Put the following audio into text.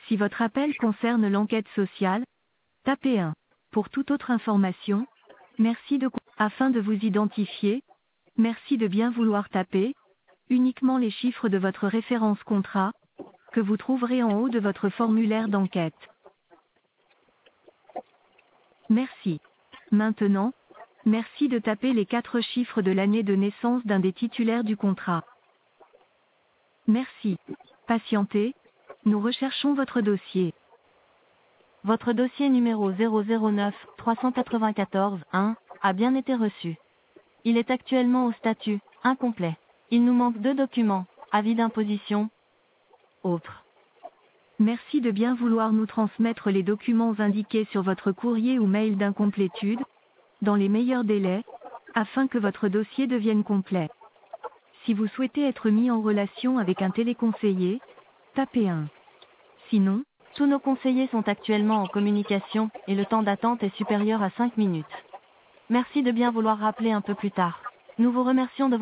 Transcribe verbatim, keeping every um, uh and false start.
Si votre appel concerne l'enquête sociale, tapez un. Pour toute autre information, merci de afin de vous identifier, merci de bien vouloir taper uniquement les chiffres de votre référence contrat que vous trouverez en haut de votre formulaire d'enquête. Merci. Maintenant, merci de taper les quatre chiffres de l'année de naissance d'un des titulaires du contrat. Merci. Patientez, nous recherchons votre dossier. Votre dossier numéro zéro zéro neuf trois cent quatre-vingt-quatorze un a bien été reçu. Il est actuellement au statut incomplet. Il nous manque deux documents, avis d'imposition, autres. Merci de bien vouloir nous transmettre les documents indiqués sur votre courrier ou mail d'incomplétude, dans les meilleurs délais, afin que votre dossier devienne complet. Si vous souhaitez être mis en relation avec un téléconseiller, tapez un. Sinon, tous nos conseillers sont actuellement en communication, et le temps d'attente est supérieur à cinq minutes. Merci de bien vouloir rappeler un peu plus tard. Nous vous remercions de